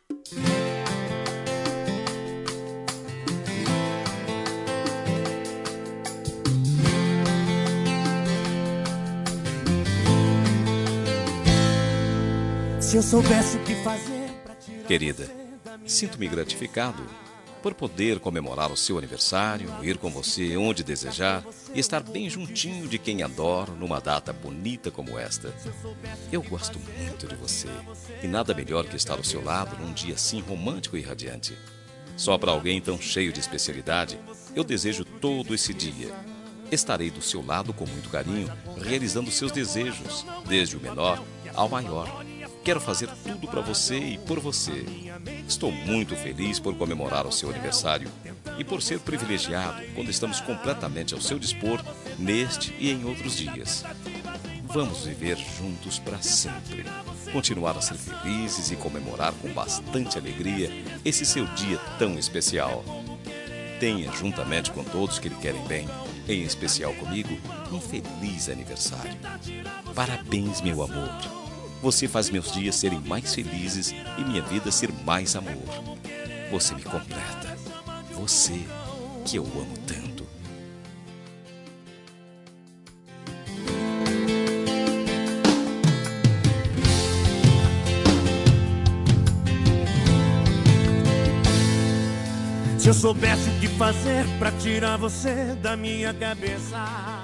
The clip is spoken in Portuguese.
Se eu soubesse o que fazer pra tirar. Querida, sinto-me gratificado por poder comemorar o seu aniversário, ir com você onde desejar e estar bem juntinho de quem adoro numa data bonita como esta. Eu gosto muito de você e nada melhor que estar ao seu lado num dia assim romântico e radiante. Só para alguém tão cheio de especialidade, eu desejo todo esse dia. Estarei do seu lado com muito carinho, realizando seus desejos, desde o menor ao maior. Quero fazer tudo para você e por você. Estou muito feliz por comemorar o seu aniversário e por ser privilegiado quando estamos completamente ao seu dispor neste e em outros dias. Vamos viver juntos para sempre. Continuar a ser felizes e comemorar com bastante alegria esse seu dia tão especial. Tenha, juntamente com todos que lhe querem bem, em especial comigo, um feliz aniversário. Parabéns, meu amor. Você faz meus dias serem mais felizes e minha vida ser mais amor. Você me completa. Você, que eu amo tanto. Se eu soubesse o que fazer pra tirar você da minha cabeça.